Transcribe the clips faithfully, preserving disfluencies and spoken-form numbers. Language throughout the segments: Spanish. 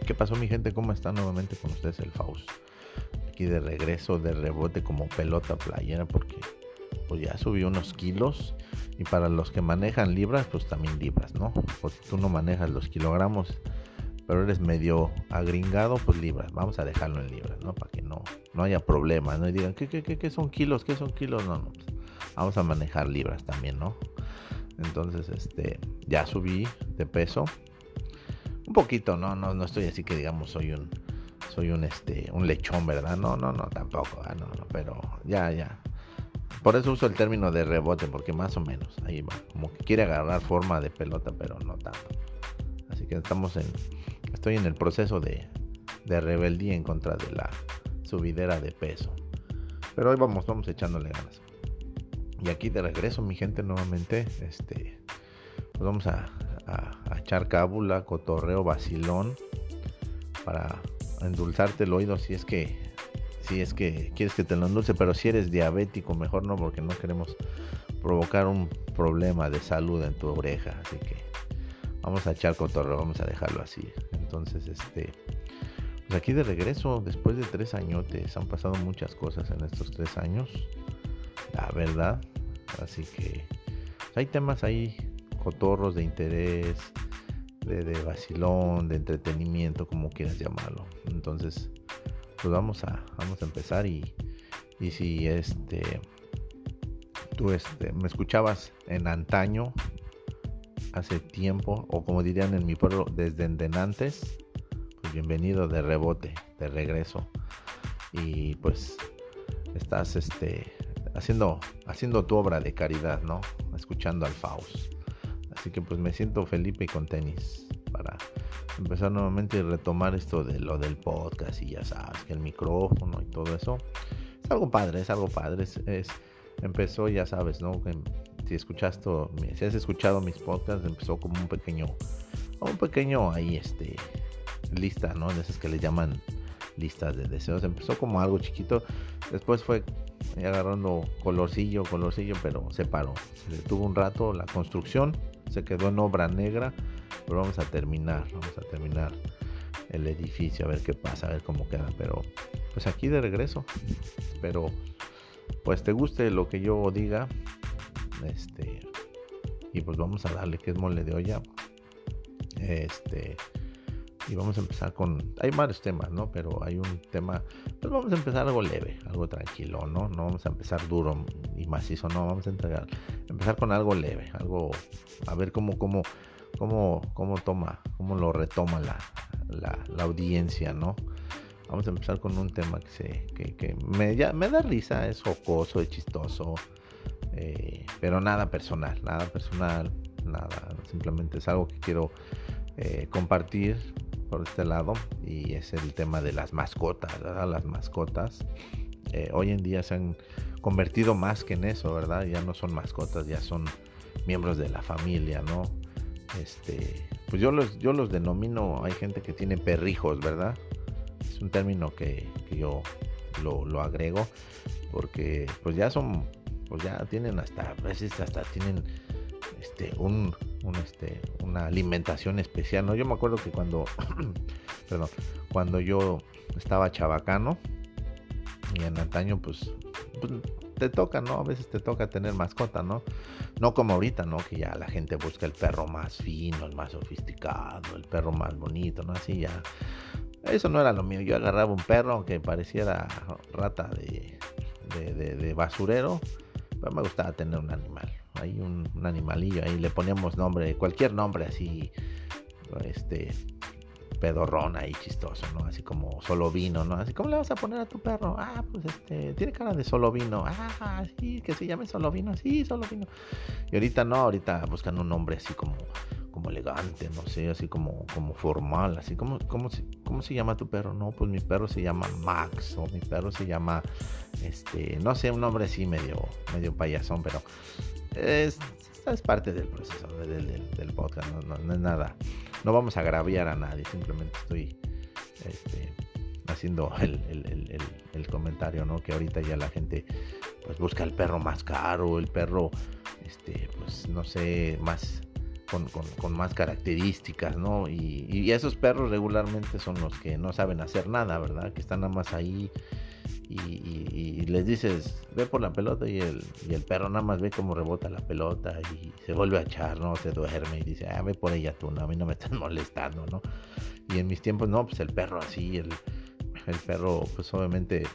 ¿Qué pasó, mi gente? ¿Cómo están? Nuevamente con ustedes el Faust. Aquí de regreso, de rebote como pelota playera, porque pues ya subí unos kilos. Y para los que manejan libras, pues también libras, ¿no? Porque tú no manejas los kilogramos, pero eres medio agringado, pues libras. Vamos a dejarlo en libras, ¿no? Para que no, no haya problemas, ¿no? Y digan, ¿qué, qué, qué, qué son kilos? ¿Qué son kilos? No, no, pues vamos a manejar libras también, ¿no? Entonces, este, ya subí de peso. Un poquito, no, no, no estoy así que digamos soy un, soy un, este, un lechón, ¿verdad? No, no, no, tampoco, ah, no, no, pero ya, ya. Por eso uso el término de rebote, porque más o menos ahí va, como que quiere agarrar forma de pelota, pero no tanto. Así que estamos en, estoy en el proceso de, de rebeldía en contra de la subidera de peso. Pero hoy vamos, vamos echándole ganas. Y aquí de regreso, mi gente, nuevamente, este, pues vamos a, a, a echar cábula, cotorreo, vacilón, para endulzarte el oído si es que si es que quieres que te lo endulce, pero si eres diabético mejor no, porque no queremos provocar un problema de salud en tu oreja. Así que vamos a echar cotorreo, vamos a dejarlo así. Entonces, este, pues aquí de regreso, después de tres añotes, han pasado muchas cosas en estos tres años, la verdad. Así que pues hay temas ahí, cotorros de interés, de, de vacilón, de entretenimiento, como quieras llamarlo. Entonces, pues vamos a, vamos a empezar y, y si este tú este, me escuchabas en antaño, hace tiempo, o como dirían en mi pueblo, desde antes, pues bienvenido de rebote, de regreso. Y pues estás este haciendo, haciendo tu obra de caridad, ¿no? Escuchando al Faust. Así que pues me siento Felipe y con tenis para empezar nuevamente y retomar esto de lo del podcast y ya sabes, que el micrófono y todo eso. Es algo padre, es algo padre. Es, es empezó, ya sabes, ¿no? Si escuchaste, si has escuchado mis podcasts, empezó como un pequeño, un pequeño ahí, este, lista, ¿no? De esas que le llaman listas de deseos. Empezó como algo chiquito, después fue agarrando colorcillo, colorcillo, pero se paró. Se detuvo un rato la construcción, se quedó en obra negra, pero vamos a terminar, vamos a terminar el edificio, a ver qué pasa, a ver cómo queda. Pero pues aquí de regreso, espero pues te guste lo que yo diga, este, y pues vamos a darle, que es mole de olla. Este, y vamos a empezar con, hay varios temas, ¿no? Pero hay un tema, pues vamos a empezar algo leve, algo tranquilo, ¿no? No vamos a empezar duro y macizo, no, vamos a entregar, empezar con algo leve, algo, a ver cómo, cómo, cómo, cómo toma, cómo lo retoma la, la, la audiencia, ¿no? Vamos a empezar con un tema que se, que, que me, ya, me da risa, es jocoso, es chistoso, eh, pero nada personal, nada personal, nada, simplemente es algo que quiero eh, compartir por este lado, y es el tema de las mascotas, ¿verdad? Las mascotas eh, hoy en día se han convertido más que en eso, ¿verdad? Ya no son mascotas, ya son miembros de la familia, ¿no? Este, pues yo los, yo los denomino, hay gente que tiene perrijos, ¿verdad? Es un término que, que yo lo, lo agrego, porque pues ya son, pues ya tienen hasta, a veces hasta tienen este, un, un este, una alimentación especial, ¿no? Yo me acuerdo que cuando, perdón, cuando yo estaba chabacano, y en antaño, pues, pues te toca, ¿no? A veces te toca tener mascota, ¿no? No como ahorita, ¿no? Que ya la gente busca el perro más fino, el más sofisticado, el perro más bonito, ¿no? Así ya. Eso no era lo mío. Yo agarraba un perro que pareciera rata de, de, de, de basurero, pero me gustaba tener un animal. Hay un, un animalillo, ahí le poníamos nombre, cualquier nombre así, este, pedorrón ahí chistoso, ¿no? Así como solo vino, ¿no? Así, ¿cómo le vas a poner a tu perro? Ah, pues este, tiene cara de solo vino. Ah, sí, que se llame solo vino, sí, solo vino. Y ahorita no, ahorita buscan un nombre así como, como elegante, no sé, así como, como formal, así como, ¿cómo se, cómo se llama tu perro? No, pues mi perro se llama Max, o mi perro se llama, este, no sé, un nombre así medio, medio payasón, pero es, es parte del proceso del, del, del podcast, no, no, no es nada, no vamos a agraviar a nadie, simplemente estoy, este, haciendo el, el, el, el, el comentario, ¿no? Que ahorita ya la gente, pues busca el perro más caro, el perro, este, pues no sé, más con, con, con más características, ¿no? Y, y esos perros regularmente son los que no saben hacer nada, ¿verdad? Que están nada más ahí y, y, y les dices, ve por la pelota y el, y el perro nada más ve cómo rebota la pelota y se vuelve a echar, ¿no? Se duerme y dice, ah, ve por ella tú, no, a mí no me estás molestando, ¿no? Y en mis tiempos, no, pues el perro así, el, el perro, pues obviamente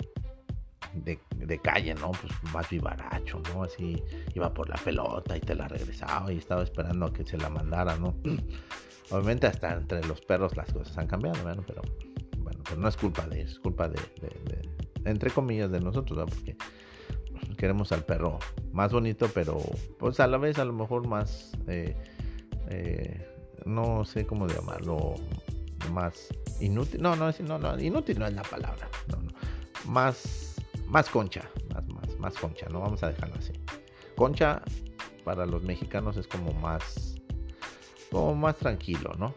de, de calle, ¿no? Pues más vivaracho, ¿no? Así iba por la pelota y te la regresaba y estaba esperando a que se la mandara, ¿no? Obviamente hasta entre los perros las cosas han cambiado, ¿no? Pero bueno, pero no es culpa de ellos, es culpa de, de, de, entre comillas, de nosotros, ¿no? Porque queremos al perro más bonito, pero pues a la vez a lo mejor más, eh, eh, no sé cómo llamarlo, más inútil, no, no, no, no, inútil no es la palabra, no, no, más, más concha, más, más, más concha, no vamos a dejarlo así. Concha para los mexicanos es como más, como más tranquilo, ¿no?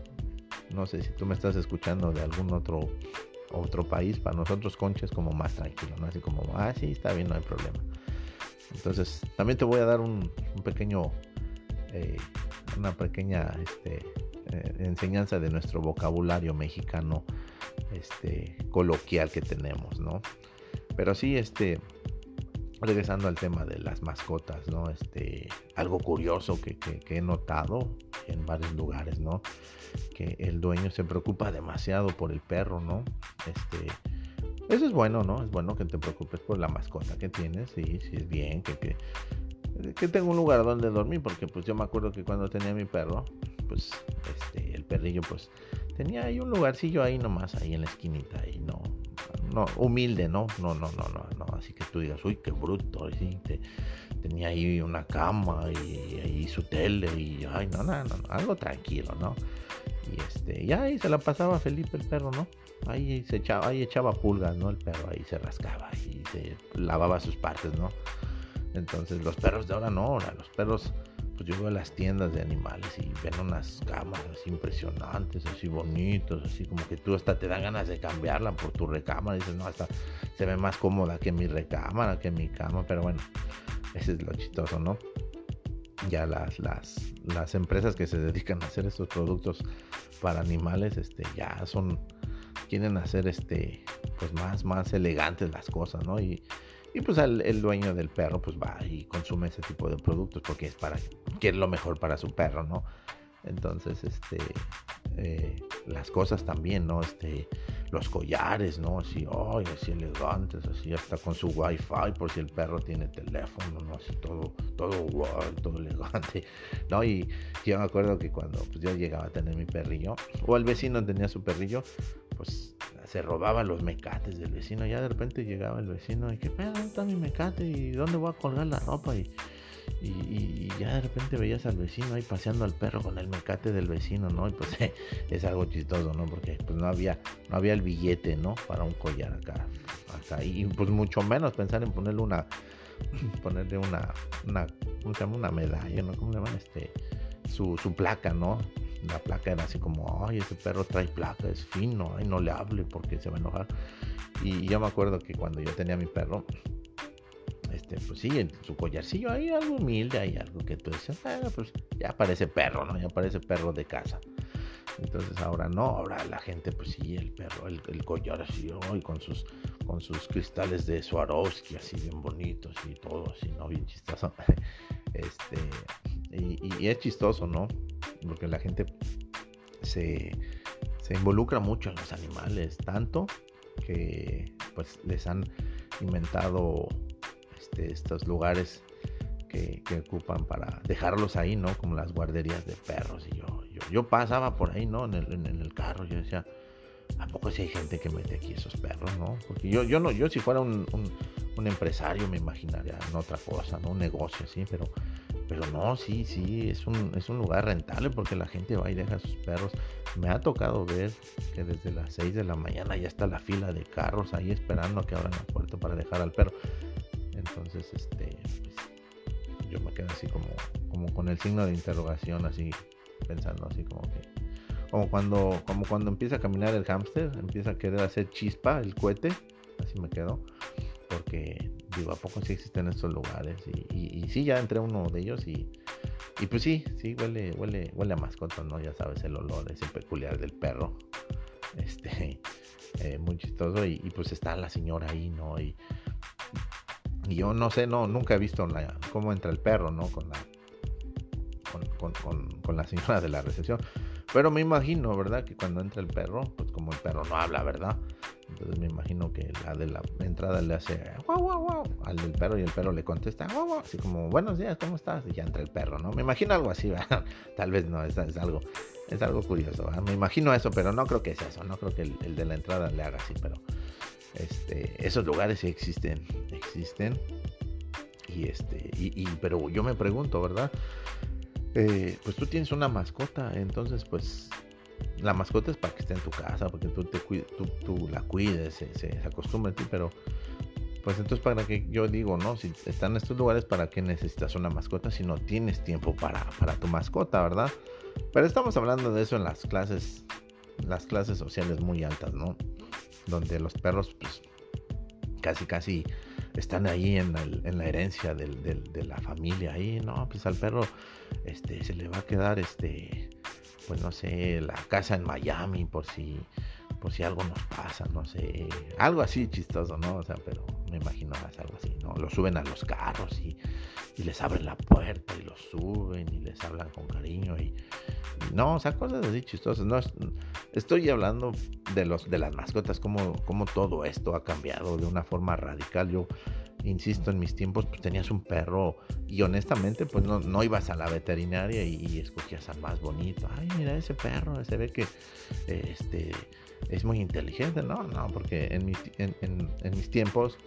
No sé si tú me estás escuchando de algún otro otro país, para nosotros Concha es como más tranquilo, ¿no? Así como, ah, sí, está bien, no hay problema. Entonces, también te voy a dar un, un pequeño, eh, una pequeña este, eh, enseñanza de nuestro vocabulario mexicano, este, coloquial que tenemos, ¿no? Pero sí, este, regresando al tema de las mascotas, ¿no? Este, algo curioso que, que, que he notado en varios lugares, ¿no? Que el dueño se preocupa demasiado por el perro, ¿no? Este, eso es bueno, ¿no? Es bueno que te preocupes por la mascota que tienes, sí, sí es bien, que, que, que tenga un lugar donde dormir, porque pues yo me acuerdo que cuando tenía mi perro, pues, este, el perrillo, pues, tenía ahí un lugarcillo ahí nomás, ahí en la esquinita, ahí, no, no, humilde, ¿no? No, no, no, no, no, así que tú digas, uy, qué bruto, ¿sí? Te, tenía ahí una cama y ahí su tele y, ay, no, no, no, algo tranquilo, ¿no? Y este, ya ahí se la pasaba Felipe el perro, ¿no? Ahí se echaba, ahí echaba pulgas, ¿no? El perro ahí se rascaba y se lavaba sus partes, ¿no? Entonces los perros de ahora no, ahora los perros, pues yo veo a las tiendas de animales y ven unas camas así impresionantes, así bonitos, así como que tú hasta te dan ganas de cambiarla por tu recámara, y dices, no, hasta se ve más cómoda que mi recámara, que mi cama, pero bueno, ese es lo chistoso, ¿no? Ya las, las, las empresas que se dedican a hacer estos productos para animales, este, ya son, quieren hacer este, pues más, más elegantes las cosas, ¿no? Y, y pues el, el dueño del perro pues va y consume ese tipo de productos porque es para, quiere lo mejor para su perro, ¿no? Entonces, este, eh, las cosas también, ¿no? Este, los collares, ¿no? Así, oh, así elegantes, así, hasta con su wifi, por si el perro tiene teléfono, ¿no? Así todo, todo guay, todo elegante, ¿no? Y yo me acuerdo que cuando pues, yo llegaba a tener mi perrillo, o el vecino tenía su perrillo, pues se robaba los mecates del vecino. Ya de repente llegaba el vecino y que, ¿dónde está mi mecate? ¿Y dónde voy a colgar la ropa? Y Y, y, y ya de repente veías al vecino ahí paseando al perro con el mecate del vecino, ¿no? Y pues es algo chistoso, ¿no? Porque pues no había, no había el billete, ¿no? Para un collar acá, acá. Y pues mucho menos pensar en ponerle una, ponerle una, una, ¿cómo se llama? Una medalla, ¿no? ¿Cómo le llaman? Este, su, su placa, ¿no? La placa era así como, ay, ese perro trae placa, es fino, ay, no le hable porque se va a enojar. Y, y yo me acuerdo que cuando yo tenía mi perro, Este, pues sí, en su collarcillo hay algo humilde, hay algo que tú dices, ah, pues ya parece perro, ¿no? Ya parece perro de casa. Entonces ahora no, ahora la gente, pues sí, el perro, el, el collar así, oh, y con sus, con sus cristales de Swarovski, así bien bonitos y todo, así, ¿no? Bien chistoso. Este, y, y, y es chistoso, ¿no? Porque la gente se, se involucra mucho en los animales, tanto que pues les han inventado este, estos lugares que, que ocupan para dejarlos ahí, ¿no? Como las guarderías de perros. Y yo, yo, yo pasaba por ahí, ¿no? En el, en, en el carro, yo decía, ¿a poco si hay gente que mete aquí esos perros, no? Porque yo, yo no, yo si fuera un, un, un empresario me imaginaría en otra cosa, ¿no? Un negocio así, pero, pero no, sí, sí, es un, es un lugar rentable porque la gente va y deja sus perros. Me ha tocado ver que desde las seis de la mañana ya está la fila de carros ahí esperando a que abran la puerta para dejar al perro. Entonces, este, pues, yo me quedo así como, como con el signo de interrogación, así, pensando así como que, como cuando, como cuando empieza a caminar el hámster, empieza a querer hacer chispa el cohete, así me quedo, porque digo, ¿a poco sí existen estos lugares? Y, y, y sí, ya entré a uno de ellos y, Y pues sí, sí, huele, huele, huele a mascota, ¿no? Ya sabes, el olor ese peculiar del perro. Este, eh, muy chistoso. Y, y pues está la señora ahí, ¿no? Y, y yo no sé, no, nunca he visto la, cómo entra el perro, ¿no? Con la, con, con, con, con la señora de la recepción. Pero me imagino, ¿verdad? Que cuando entra el perro, pues como el perro no habla, ¿verdad? Entonces me imagino que la de la entrada le hace guau, guau, guau al del perro y el perro le contesta guau, guau, así como buenos días, ¿cómo estás? Y ya entra el perro, ¿no? Me imagino algo así, ¿verdad? Tal vez no, es, es algo es algo curioso, ¿verdad? Me imagino eso, pero no creo que es eso, no creo que el, el de la entrada le haga así, pero este, esos lugares sí existen, existen y este, y, y pero yo me pregunto, ¿verdad? Eh, pues tú tienes una mascota, entonces pues la mascota es para que esté en tu casa, porque tú, te cuides, tú, tú la cuides, se, se, se acostumbre a ti, pero pues entonces para que yo digo, ¿no? Si están en estos lugares, ¿para qué necesitas una mascota si no tienes tiempo para, para tu mascota, ¿verdad? Pero estamos hablando de eso en las clases, las clases sociales muy altas, ¿no? Donde los perros pues casi casi están ahí en, el, en la herencia del, del, de la familia, ahí, no, pues al perro este, se le va a quedar este... pues no sé, la casa en Miami por si por si algo nos pasa, no sé, algo así chistoso, ¿no? O sea, pero me imagino es algo así, ¿no? Lo suben a los carros y, y les abren la puerta y los suben y les hablan con cariño y, y no, o sea, cosas así chistosas, no es, estoy hablando de los de las mascotas, como como todo esto ha cambiado de una forma radical. Yo insisto, en mis tiempos pues tenías un perro y honestamente pues no, no ibas a la veterinaria y, y escogías al más bonito. Ay, mira ese perro, se ve que eh, este es muy inteligente. No, no, porque en mis, en, en, en mis tiempos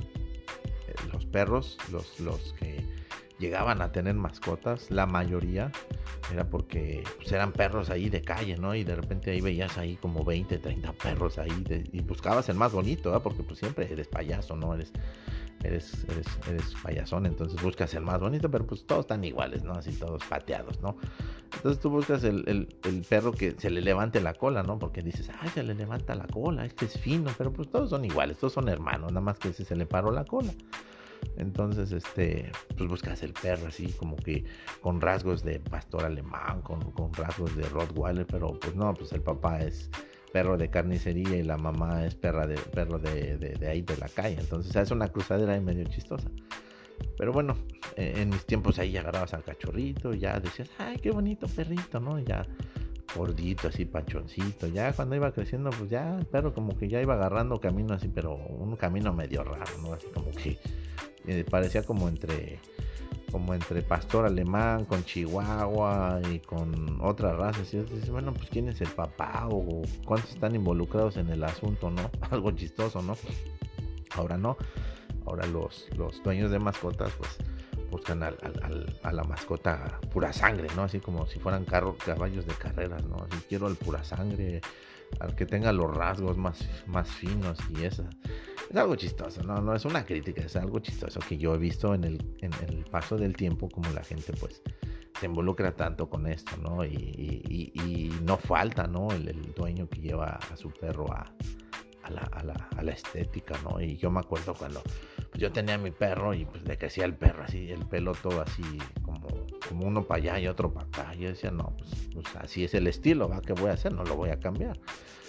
eh, los perros, los, los que llegaban a tener mascotas, la mayoría era porque pues, eran perros ahí de calle, ¿no? Y de repente ahí veías ahí como veinte, treinta perros ahí de, y buscabas el más bonito, ¿eh? Porque pues siempre eres payaso, ¿no? Eres Eres, eres, eres payasón, entonces buscas el más bonito, pero pues todos están iguales, ¿no? Así todos pateados, ¿no? Entonces tú buscas el, el, el perro que se le levante la cola, ¿no? Porque dices, ay, se le levanta la cola, este es fino, pero pues todos son iguales, todos son hermanos, nada más que ese se le paró la cola. Entonces, este, pues buscas el perro así como que con rasgos de pastor alemán, con, con rasgos de Rottweiler, pero pues no, pues el papá es perro de carnicería y la mamá es perra de, perro de, de, de ahí de la calle. Entonces es una cruzadera ahí medio chistosa. Pero bueno, eh, en mis tiempos ahí agarrabas al cachorrito, ya decías, ay, qué bonito perrito, ¿no? Ya gordito, así panchoncito. Ya cuando iba creciendo, pues ya el perro como que ya iba agarrando camino así, pero un camino medio raro, ¿no? Así como que eh, parecía como entre como entre pastor alemán con chihuahua y con otras razas. Y dices, bueno, pues quién es el papá o cuántos están involucrados en el asunto, ¿no? Algo chistoso, ¿no? Ahora no, ahora los, los dueños de mascotas pues buscan al, al, al, a la mascota pura sangre, ¿no? Así como si fueran carro, caballos de carreras, ¿no? Así quiero al pura sangre, al que tenga los rasgos más, más finos y eso. Es algo chistoso, no, no es una crítica, es algo chistoso que yo he visto en el, en el paso del tiempo, como la gente pues se involucra tanto con esto, ¿no? Y, y, y, y no falta, ¿no? El, el dueño que lleva a su perro a, a, la, a, la, a la estética, ¿no? Y yo me acuerdo cuando pues, yo tenía a mi perro y pues le crecía el perro así, el pelo todo así como, como uno para allá y otro para acá. Y yo decía, no, pues, pues así es el estilo, ¿va? ¿Qué voy a hacer? No lo voy a cambiar.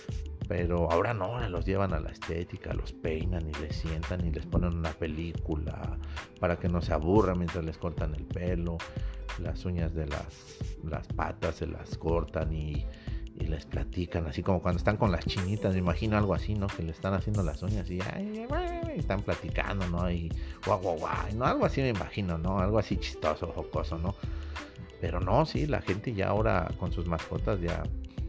Pero ahora no, ahora los llevan a la estética, los peinan y les sientan y les ponen una película para que no se aburran mientras les cortan el pelo, las uñas de las, las patas se las cortan y, y les platican, así como cuando están con las chinitas, me imagino algo así, ¿no? Que le están haciendo las uñas y, ay, y están platicando, ¿no? Y guau, guau, guau, ¿no? Algo así me imagino, ¿no? Algo así chistoso, jocoso, ¿no? Pero no, sí, la gente ya ahora con sus mascotas ya,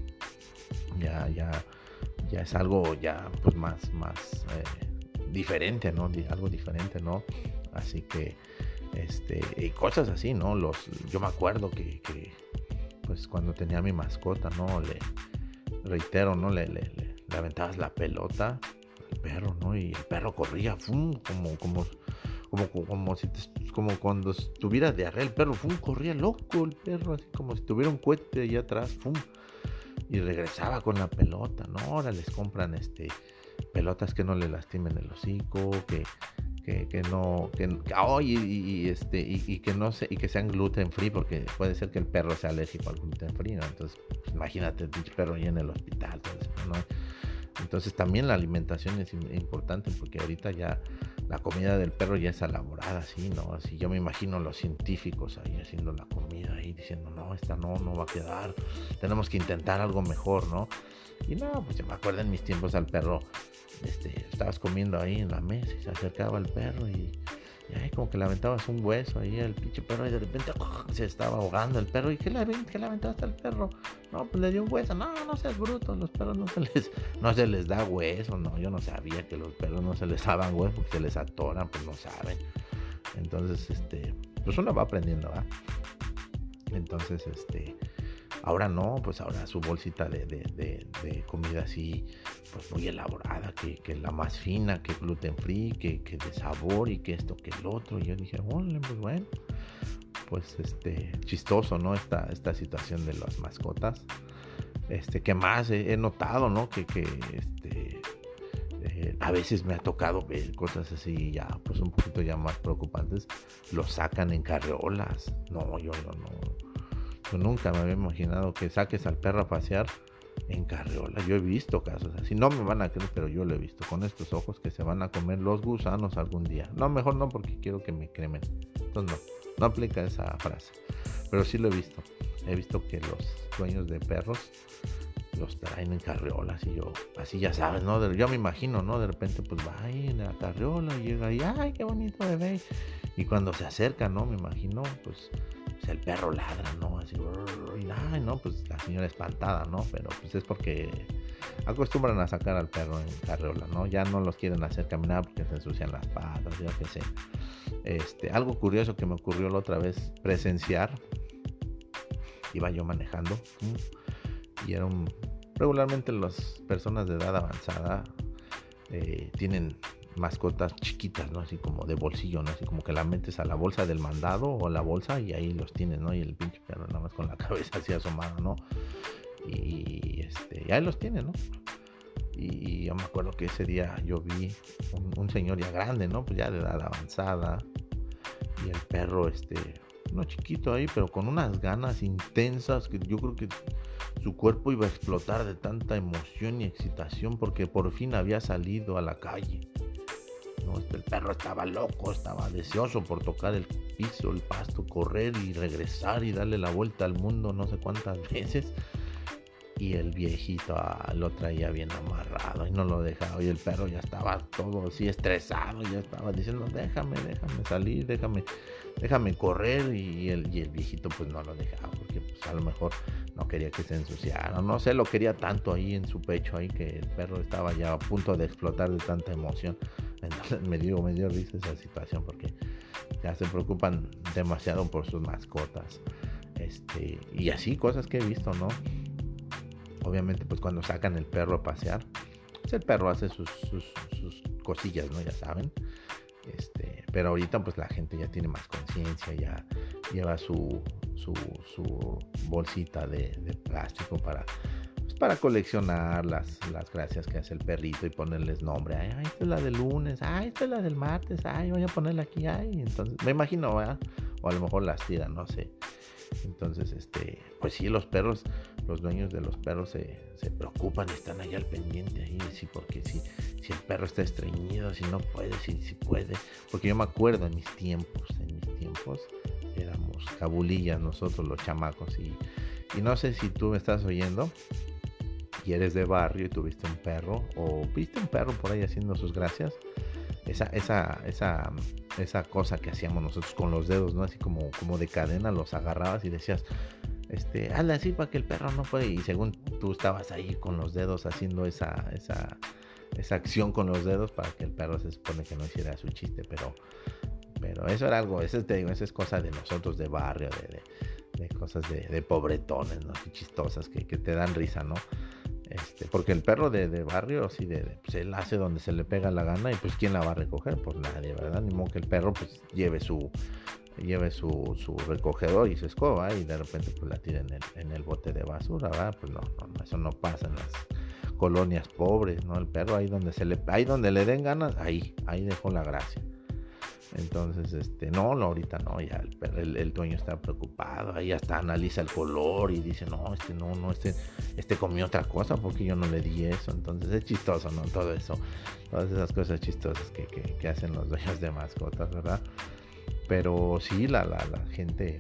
ya, ya ya es algo ya pues más más eh, diferente, ¿no? Algo diferente, ¿no? Así que este y cosas así, ¿no? Los yo me acuerdo que, que pues cuando tenía mi mascota, ¿no? Le reitero, ¿no? Le, le, le, le aventabas la pelota al perro, ¿no? Y el perro corría, ¡fum! como como como como si te, como cuando estuviera diarrea el perro, ¡fum! Corría loco el perro, así como si tuviera un cohete allá atrás, ¡fum! Y regresaba con la pelota, ¿no? Ahora les compran este pelotas que no le lastimen el hocico, que, que, que no, que, que oh, y, y, y, este, y, y que no se, y que sean gluten free, porque puede ser que el perro sea alérgico al gluten free, ¿no? Entonces, pues, imagínate el pinche perro ahí en el hospital, todo eso, ¿no? Entonces también la alimentación es importante, porque ahorita ya la comida del perro ya es elaborada, así, ¿no? Así yo me imagino los científicos ahí haciendo la comida ahí diciendo, no, esta no, no va a quedar, tenemos que intentar algo mejor, ¿no? Y no, pues yo me acuerdo en mis tiempos al perro, este, estabas comiendo ahí en la mesa y se acercaba el perro y, y ahí como que le aventabas un hueso ahí al pinche perro y de repente ¡oh! Se estaba ahogando el perro. ¿Y qué le, qué le aventaste al perro? No, pues le dio un hueso. No, no seas bruto, los perros no se les, no se les da hueso. No, yo no sabía que los perros no se les daban hueso porque se les atoran, pues no saben. Entonces, este, pues uno va aprendiendo, ¿verdad? Entonces, este, ahora no, pues ahora su bolsita de, de, de, de comida así, pues muy elaborada, que, que la más fina, que gluten free, que, que de sabor y que esto, que el otro. Y yo dije, bueno, pues bueno, pues este, chistoso, ¿no? Esta, esta situación de las mascotas. Este, que más he, he notado, ¿no? Que, que este, eh, a veces me ha tocado ver cosas así ya, pues un poquito ya más preocupantes. Los sacan en carreolas. No, yo no, no. Yo nunca me había imaginado que saques al perro a pasear en carriola. Yo he visto casos así. No me van a creer, pero yo lo he visto con estos ojos, que se van a comer los gusanos algún día. No, mejor no, porque quiero que me cremen. Entonces no, no aplica esa frase. Pero sí lo he visto. He visto que los dueños de perros los traen en carriolas y yo, así ya sabes, ¿no? Yo me imagino, ¿no? De repente pues va ahí en la carriola y llega y ¡ay, qué bonito bebé! Y cuando se acerca, ¿no? Me imagino, pues, pues el perro ladra, ¿no? Así, y ay, no, pues la señora espantada, ¿no? Pero pues es porque acostumbran a sacar al perro en carriola, ¿no? Ya no los quieren hacer caminar porque se ensucian las patas, yo qué sé. Este, algo curioso que me ocurrió la otra vez presenciar, iba yo manejando y era un... Regularmente las personas de edad avanzada eh, tienen mascotas chiquitas, ¿no? Así como de bolsillo, ¿no? Así como que la metes a la bolsa del mandado o la bolsa y ahí los tienes, ¿no? Y el pinche perro nada más con la cabeza así asomada, ¿no? Y, este, y ahí los tiene, ¿no? Y yo me acuerdo que ese día yo vi un, un señor ya grande, ¿no? Pues ya de edad avanzada y el perro, este, uno chiquito ahí, pero con unas ganas intensas que yo creo que su cuerpo iba a explotar de tanta emoción y excitación porque por fin había salido a la calle, ¿no? El perro estaba loco, estaba deseoso por tocar el piso, el pasto, correr y regresar y darle la vuelta al mundo no sé cuántas veces. Y el viejito ah, lo traía bien amarrado y no lo dejaba. Y el perro ya estaba todo así estresado, ya estaba diciendo, déjame, déjame salir, déjame, déjame correr. Y el, y el viejito pues no lo dejaba porque pues a lo mejor no quería que se ensuciara. No sé, lo quería tanto ahí en su pecho, ahí que el perro estaba ya a punto de explotar de tanta emoción. Entonces me dio, me dio risa esa situación porque ya se preocupan demasiado por sus mascotas. Este, y así cosas que he visto, ¿no? Obviamente pues cuando sacan el perro a pasear, pues el perro hace sus, sus, sus cosillas, ¿no? Ya saben. Este, pero ahorita pues la gente ya tiene más conciencia, ya lleva su, su, su bolsita de, de plástico para, pues para coleccionar las, las gracias que hace el perrito y ponerles nombre. Ay, ay, esta es la del lunes, ay, esta es la del martes, ay, voy a ponerla aquí, ay. Entonces, me imagino, ¿verdad? O a lo mejor las tiran, no sé. Entonces, este, pues sí, los perros, los dueños de los perros se, se preocupan, están ahí al pendiente ahí, sí, porque si, si el perro está estreñido, si no puede, si, si puede, porque yo me acuerdo en mis tiempos, en mis tiempos éramos cabulillas nosotros los chamacos y, y no sé si tú me estás oyendo y eres de barrio y tuviste un perro o viste un perro por ahí haciendo sus gracias. Esa, esa, esa, esa cosa que hacíamos nosotros con los dedos, ¿no? Así como, como de cadena, los agarrabas y decías, este, hazle así para que el perro no puede. Y según tú estabas ahí con los dedos haciendo esa, esa, esa acción con los dedos para que el perro se supone que no hiciera su chiste, pero, pero eso era algo, eso te digo, eso es cosa de nosotros de barrio, de, de, de cosas de, de pobretones, ¿no? Y chistosas que, que te dan risa, ¿no? Este, porque el perro de, de barrio, así de, de, pues él hace donde se le pega la gana y pues ¿quién la va a recoger? Pues nadie, ¿verdad? Ni modo que el perro pues lleve su lleve su, su recogedor y su escoba y de repente pues la tire en el, en el bote de basura, ¿verdad? Pues no, no, eso no pasa en las colonias pobres, ¿no? El perro ahí donde se le, ahí donde le den ganas, ahí, ahí dejó la gracia. Entonces, este, no, no, ahorita no, ya el, el, el dueño está preocupado, ahí hasta analiza el color y dice, no, este no, no, este, este comió otra cosa porque yo no le di eso. Entonces es chistoso, ¿no? Todo eso, todas esas cosas chistosas que, que, que hacen los dueños de mascotas, ¿verdad? Pero sí, la, la, la gente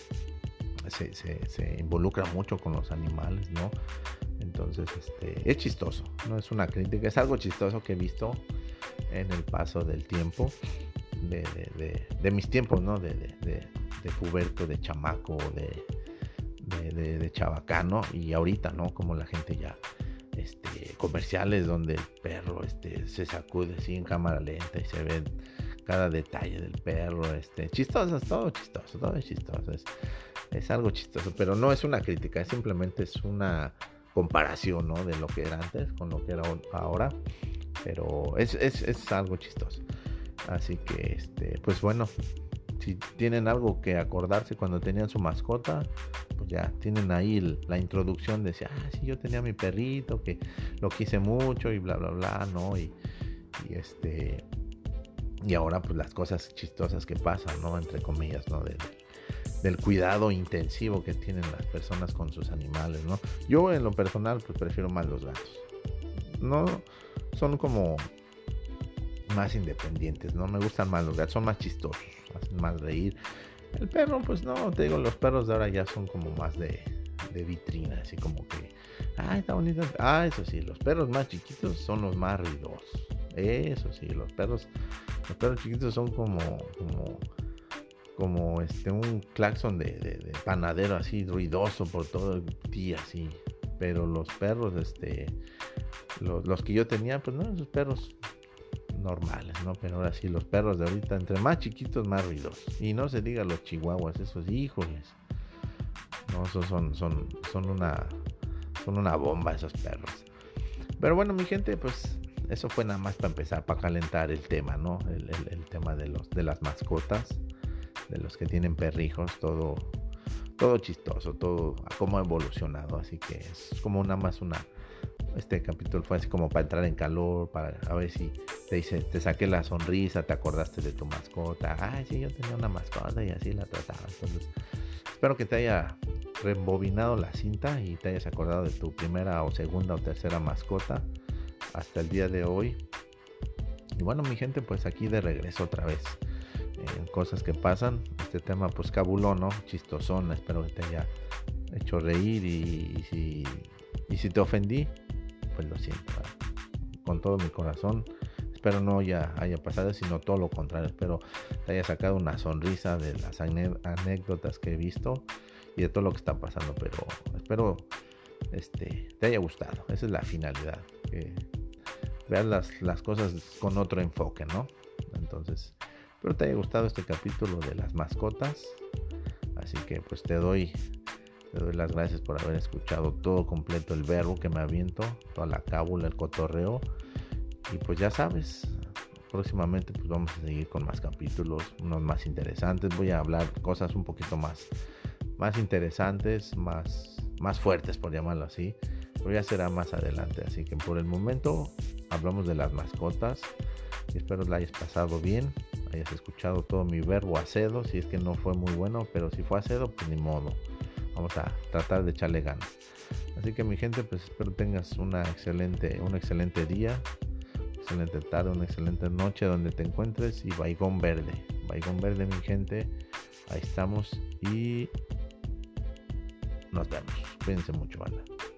se, se, se involucra mucho con los animales, ¿no? Entonces, este, es chistoso, no es una crítica, es algo chistoso que he visto en el paso del tiempo. De, de, de, de mis tiempos, ¿no? De, de, de, de puberto, de chamaco, de, de, de, de chabacano, y ahorita, ¿no? Como la gente ya, este, comerciales donde el perro, este, se sacude así en cámara lenta y se ve cada detalle del perro, este, chistoso, es todo chistoso, todo es chistoso, es, es algo chistoso, pero no es una crítica, simplemente es una comparación, ¿no? De lo que era antes con lo que era ahora, pero es, es, es algo chistoso. Así que, este, pues bueno, si tienen algo que acordarse cuando tenían su mascota, pues ya tienen ahí el, la introducción de decir, ah, sí, yo tenía mi perrito, que lo quise mucho y bla, bla, bla, ¿no? Y, y este, y ahora pues las cosas chistosas que pasan, ¿no? Entre comillas, ¿no? Del, del cuidado intensivo que tienen las personas con sus animales, ¿no? Yo en lo personal pues prefiero más los gatos. No, son como más independientes, no me gustan más los gatos, son más chistosos, hacen más reír. El perro, pues no, te digo, los perros de ahora ya son como más de, de vitrina, así como que, ay, está bonito. Ah, eso sí, los perros más chiquitos son los más ruidosos. Eso sí, los perros, los perros chiquitos son como, como, como este, un claxon de, de, de panadero así, ruidoso por todo el día, así. Pero los perros, este, los, los que yo tenía, pues no, esos perros normales, ¿no? Pero ahora sí, los perros de ahorita, entre más chiquitos, más ruidosos. Y no se diga los chihuahuas, esos, híjoles. No, esos son, son, son una, son una bomba esos perros. Pero bueno, mi gente, pues eso fue nada más para empezar, para calentar el tema, ¿no? El, el, el tema de los, de las mascotas, de los que tienen perrijos, todo, todo chistoso, todo cómo ha evolucionado. Así que es como nada más una. Este capítulo fue así como para entrar en calor, para a ver si te dice, te saqué la sonrisa, te acordaste de tu mascota. Ay, sí, yo tenía una mascota y así la trataba. Entonces, espero que te haya rebobinado la cinta y te hayas acordado de tu primera o segunda o tercera mascota hasta el día de hoy. Y bueno, mi gente, pues aquí de regreso otra vez. Eh, cosas que pasan. Este tema, pues cabulón, ¿no? Chistosón. Espero que te haya hecho reír y, y si y si te ofendí, pues lo siento, ¿verdad? Con todo mi corazón. Espero no ya haya pasado, sino todo lo contrario. Espero te haya sacado una sonrisa de las anécdotas que he visto y de todo lo que está pasando. Pero espero este, te haya gustado. Esa es la finalidad. Que veas las, las cosas con otro enfoque, ¿no? Entonces, espero te haya gustado este capítulo de las mascotas. Así que pues te doy... Te doy las gracias por haber escuchado todo completo el verbo que me aviento, toda la cábula, el cotorreo. Y pues ya sabes, próximamente pues vamos a seguir con más capítulos, unos más interesantes. Voy a hablar cosas un poquito más, más interesantes, más, más fuertes, por llamarlo así. Pero ya será más adelante. Así que por el momento hablamos de las mascotas. Y espero la hayas pasado bien, hayas escuchado todo mi verbo acedo. Si es que no fue muy bueno, pero si fue acedo, pues ni modo. Vamos a tratar de echarle ganas. Así que mi gente, pues espero tengas una excelente, un excelente día, excelente tarde, una excelente noche donde te encuentres. Y Baigón Verde, Baigón Verde, mi gente. Ahí estamos y nos vemos. Cuídense mucho, banda.